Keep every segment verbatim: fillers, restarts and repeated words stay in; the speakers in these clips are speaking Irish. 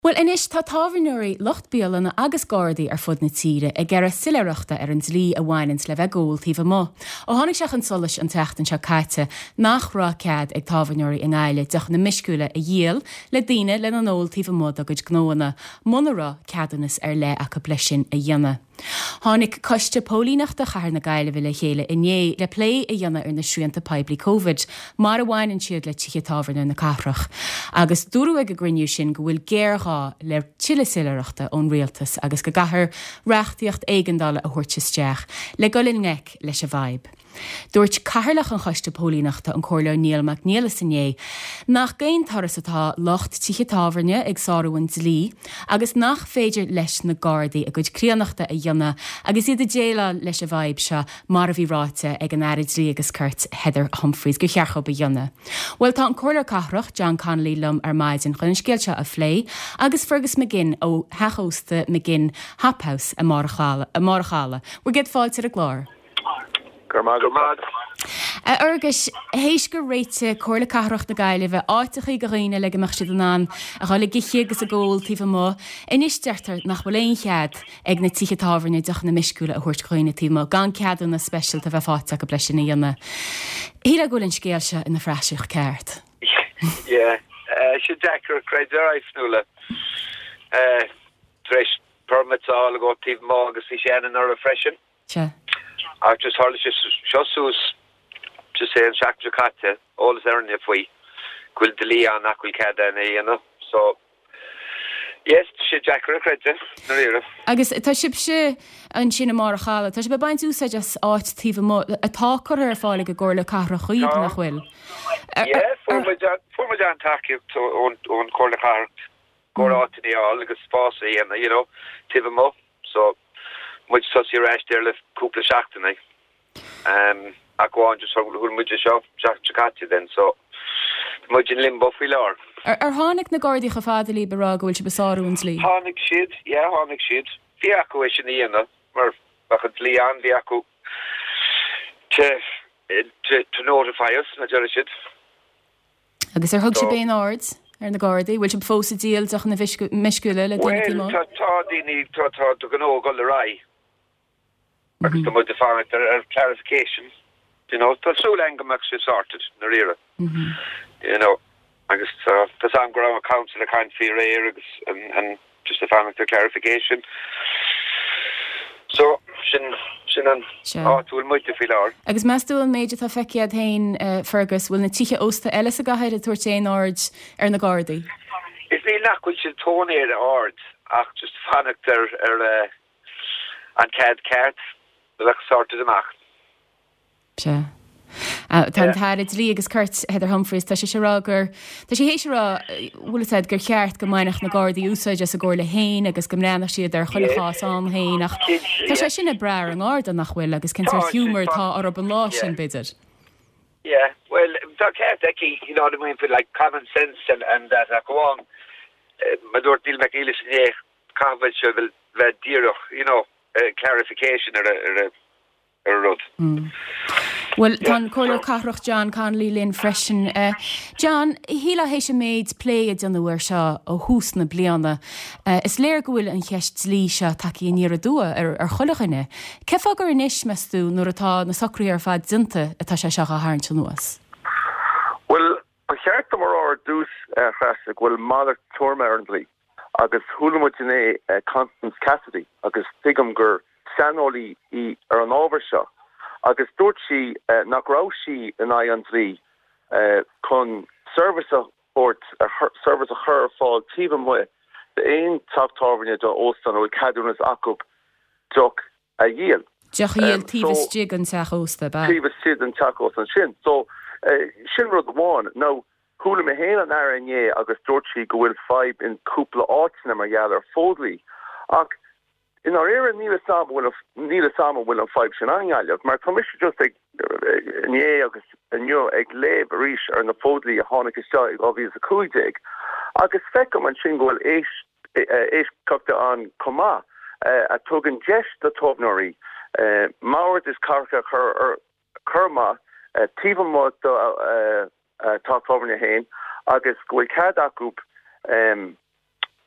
Well, inis tá tábhairnúirí locht bealana agus Gardaí ar fud na tíre ag gceithre sileireachta ar an dlí a bhhainint le bheith gól tíomh mo. Ó tháinig seach an solas an teachtain seo caite nach rá cead ag tábhairnúirí in Éile deach na misciúla a dhéal le daine le an óil tíomh mo a gcuid gnóna, muna ceadannas ar le a coplisin a dhéana. Tháinig coiste pólínachta chahar na Gaile bhile chéile iné le plé a dhéana ar na sríanta peibli Covid, mar a bhhaininn siad le tíche tábhairna na cathrach. Agus dúrú ag a grinniú sin go bhfuil géará le tiile sileireachta ón rialtas agus go gahar reachtaíocht éigeandála a thuirteisteach le golinn ngeic leis a bhaib. Dúirt cathairlach an choiste pólínachta an cóirleir Níl Mac Níl Sané nach géon taras atá locht tíche tábhairne ag sáúin dlí agus nach féidir leis na Gardaí a gcuid críanachta a dhéana agus iad a déile leis a bhaib se mar a bhí ráite ag an aird dlí agus Curt Heather Humphreys go chearcha ba dhéana. Well tá an cóirleir cathrach John Connolly lum ar maidin chun scéilte a phlé agus Fergus McGinn ó Heachósta McGinn Haphouse a Marchala. We're get fáilte a glár. Gurmad, gurmad. Agus héis go réite cóirla cathrach na Gaile bheith áitichaí go riine le goach siad an an a chála gichi agus a ggóil tíomh mo. Inis deirtar nach bhfuil éon chead ag na tíche tábhairne deach na misciúla a thuirt chuoine tíomh gan ceadú na speisialta bheith fáte go bleis na dhéana. Híle gúlann scéalse in na freiseach ceart. Yeah, sé dechar creidir aifnúla. Treis permitá go tíomh mo agus i séanan ar a freisin. Se. Ach just hardly just just just saying Jack Jacate all is there in if we could delay on that we can then you know so yes she Jack credit no agus tá sib se an sinna mar chala tá be baint úsa just áit tíomh mo atá chu ar fála go gcóirla cathrach chuoid nach bhfuil. Yeah, for my for my dan tackle to on on cóirla cathrach go átaí all agus spásaí and you know tíomh mo so much such your rash there left couple shachtene um I go on just who much shop chakati then so much in limbo filar ar ar hánig na Gardaí go fadalí bará gohfuil se besáúins lí hánig siad yeah hánig siad fiaco is in íana mar bachad lí an fiaco to to to notify us na siad agus ar thug sé béin áirds ar na Gardaí bhfuil se fósa díal deach na misciúla le daoine well tá tá daoine tá tá do gan ó go le rai agus tá mu define ar clarification you know tá súla engam actually sorted na rira you know agus tá sam go a council a kind fi ré agus and and just define the clarification so sin sin an áúil muide fi lá agus meú an méidir tá feciad hain Fergus bhfuil na tíche ósta eile a gahéir a tuairtéin áird ar na Gardaí. Is ní nachhfuil sin tónéir áird ach just fannacht ar ar an cad ceart le sorted amach. Se. Tá táid lí agus Curt Heather Humphreys tá sé se rágur Tá sé hééis rá bhfuil gur cheart go mainach na Gardaí úsáid as a ggóir le héin agus go mléannach siad ar chulaás an héin ach Tá sé sinna breir an áda nach bhfuil agus cin ar humor tá ar an lá sin bidir. Yeah, well, tá ceart eki, you know what I mean, for like common sense and and that uh, go on. Ma dúirt Níl Mac Níl Sané cábhaid se bhfuil bheith díreach, you know, uh, clarification ar a ar a rud. Well, tan cóirleir cathrach John Connolly linn freisin. Uh, John, híla hééis sé méid pléad an bhfuir seo ó hús na bliana. Uh, is léir go bhfuil an cheist lí se takeí níar a dua ar ar chulachanne. Cefa gur inis meú nuair atá na sacraí ar fad dinta atá sé seach a háint nuas? Well, a cheart mar áir dús freisig bhfuil mála tuairme ar an dlí agus thuúlamuid inné Constance Cassidy agus tuigim gur sanolaí í ar an ábhar seo. agus dúirt si uh, nach rá si in ai an dlí uh, chun service a ort a service a chur fáil tíomh mu de éon tábhairne do óstan ó cadúnas acu joch a dhéal. Deach dhéal tíomh stig an teach ósta ba. Tíomh stig an teach ósta sin. So uh, sin rud bháin. Now, thuúla me héan an air inné agus dúirt si go bhfuil five in cúpla áitina mar gheall ar fódlaí. Ach in our era, Neil Sama will have Neil Sama will have five shenanigans. My commission just like in the August and you a gleb rish or the fodly a honica style obvious a cool dig. August fecum and shingle eish eish cocked on coma a token jesh the tovnori Maurit is karka her kerma tivum mo talk over your hand August will cadakup um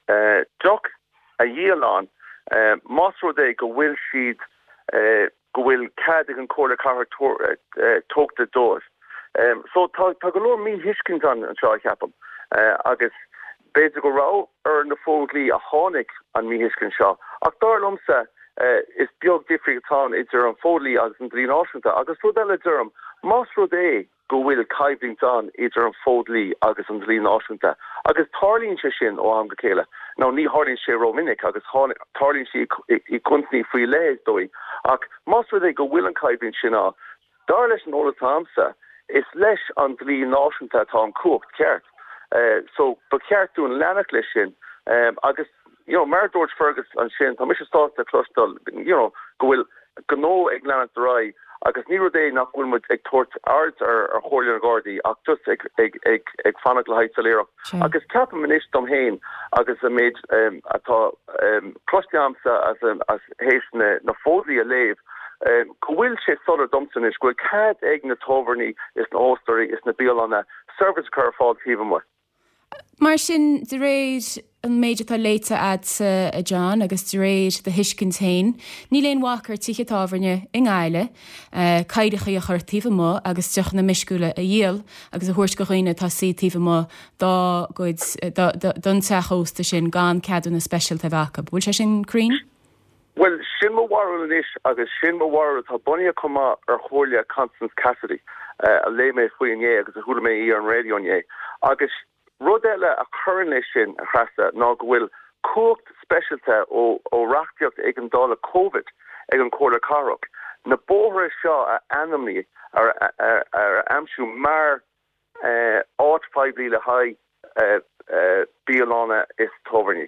Jock a dhéalán más rud é go bhfuil siad go bhfuil cadig an cóla car tógta dós. So tá go leor mí hiiscint an an seo cheapam agus beidir go rá ar na fódlí a tháinig an mí hiiscint seo. Ach dar lomsa is beag difri atá idir an fódlí agus an dlí náisiúnta agus rud eile dúram más rud é go bhfuil caibling an idir an fódlí agus an dlí náisiúnta agus tarlíonn se sin ó am go chéile. Ná ní hálíonn sé romininic agus tarlíonn si i cuntní faoi léis dói ach más rud é go bhfuil an caibling sin á. Dar leis an óla támsa is leis an dlí náisiúnta tá an cuacht ceart. Uh, so ba ceartún lenach lei sin um, agus you know, Mar George Fergus an sin tá mis stásta clostal you know, go bhfuil go nó ag lenach de rai agus ní rudé nach bhfuil mu ag tuairt ard ar ar chóir Gardaí ach just ag ag ag ag fanach le haid saléireach agus ceapan minis dom héin agus a méid um, atá um, clostiamsa as um, as héis na, na fódlí a léh um, go bhfuil sé solar domsan is gohfuil cad ag na tóverní is na óstarí is na bíalanna service car fád tíomh mu. Mar sin de réid an méidir tá léite ad sa a John agus de réid de hiiscint hain. Ní léon wachar tíche tábharne in gáile, uh, caiidecha a chuirtíomh mó agus tuach na miscúla a dhéal agus a thuairt go chuoine tá sítíomh mó dá goid don teachósta sin gan ceadú na specialta bhacha. Bhfuil sé sin crín? Well, sin mo warú is agus sin mo warú tá buine cumá ar chóirlia Constance Cassidy uh, a lé mé faoin é agus a thula mé í an radio é agus rud eile a churann lei sin a chreasta ná go bhfuil cuacht specialta ó ó reachtaíocht ag an dála COVID ag an cóla carach na bóthra seo a anamní ar ar ar amsú mar áit fáiblí le haid bíalána is tóbharní.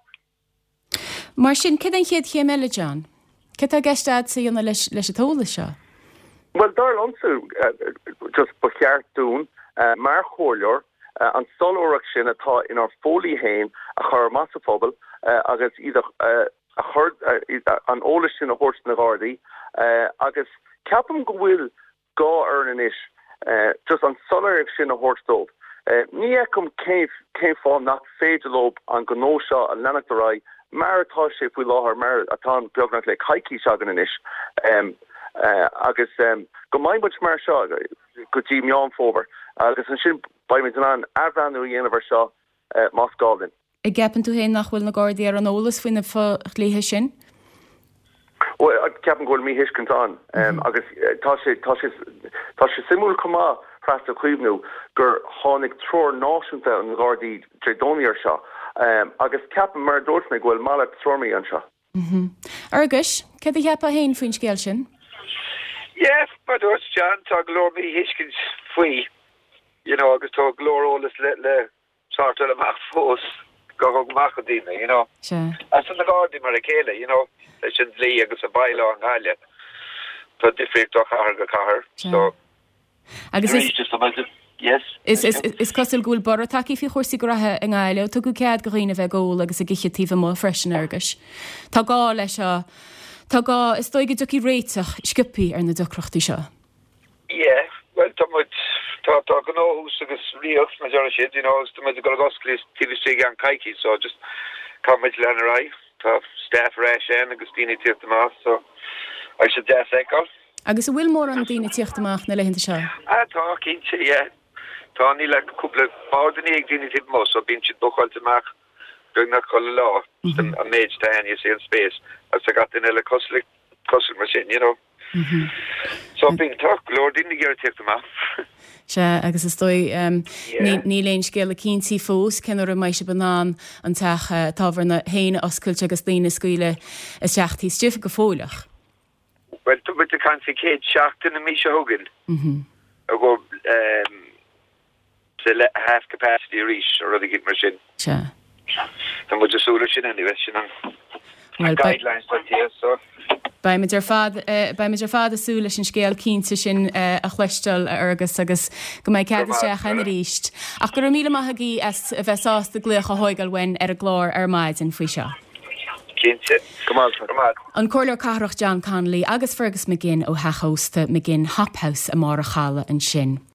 Mar sin cid an chéad chéim eile John? Cid a gceistad sa dhéanana leis leis a tóla seo? Well, dar lomsú just ba cheartún mar chóirleor Uh, an solóach sin atá in our fólí hain a chur massafobal uh, agus either uh, a chur uh, an óla sin a horse na Gardaí uh, agus ceapam go bhfuil gá earnan is uh, just an solóach sin a horsedóg. Uh, ní ecum céim céim fá nach féidirlób an gnó seo an lenach de rai mar atá sé bhfuil láthar mar atá beagnach le caiicí segan in is um, uh, agus um, go maiid mar seo go dtí meán fóbar agus an sin ba mi an abranú dhéanamh seo más gáin. I gceapan tú héin nach bhfuil na Gardaí ar an ólas faoine léthe sin? Ó ceapan ghfuil mí hiiscint an agus tá sé tá sé simúil cumá freasta chuomhnú gur tháinig tror náisiúnta an Gardaí drédóí ar seo agus ceapan mar dúirt mé ghfuil mála troirmaí an seo. Argus, cad a cheap a héin faoin scéal sin? Yes, mar dúirt John tá glór mí hiiscint faoi. You know, agus tó glórólas le le sartal amach fós go go machadína, you know. Sure. As an na Gardaí mar a chéile, you know, leis an lí agus a baile an gáile. Tá difricht do chahar go chahar. So, agus is just about it. Yes. Is is is costal gúil bar takeí fi chósaí go rathe an gáile, tu go cead go riine bheith ggóil agus a gichetíh mó freisin agus. Tá gá leis a tá gá is dóige ducí réiteach scipií ar na docrochtaí seo. Yeah, well, tá muid tá tá go nóús agus riach na deara siad, you know, tá muid go gosclis tíbhí an caiicí, so just cá muid lenarai, tá staff réis sin agus daoine tíochtamach, so I should deas eáil. Agus a bhfuil mór an daoine tíochtamach na leitheanta seo? Ah, tá cinnte, yeah. Tá ní le cúpla pádaní ag daoine tíb mó, so bíonn siad bóchailte going nach chola lá, a méid tá haine sé an spéis, as a gat in eile cosla cosla mar sin, you know. Mm-hmm. So bín tá glór daoine ggéir tíochtamach. Se agus is stoi um, yeah. ní léon scéal a cíntí fós cenar a maiise banán an teach uh, tábhar na héine oscailte agus daoine scuile is seachtí stifa go fólach. Well, tu bit a canfi céad seachtain na míse hogan. A go um, to half capacity reach or ruddy git mar sin. Se. Tá mu súla sin anyway sin an well, guidelines like here, so. Ba meidir fad ba meidir fad asúla sin scéal cínta sin a chleistal agus agus go mbeidh ceadasteach an ríist. Ach gur míle maithagaí as a bheitsásta gluocha hóigal wen ar a glór ar maid an faoi seo. Cínte. Come on, come on. An cóirlear cathrach John Connolly agus Fergus McGinn ó Hachósta McGinn Hop House a mar a chala an sin.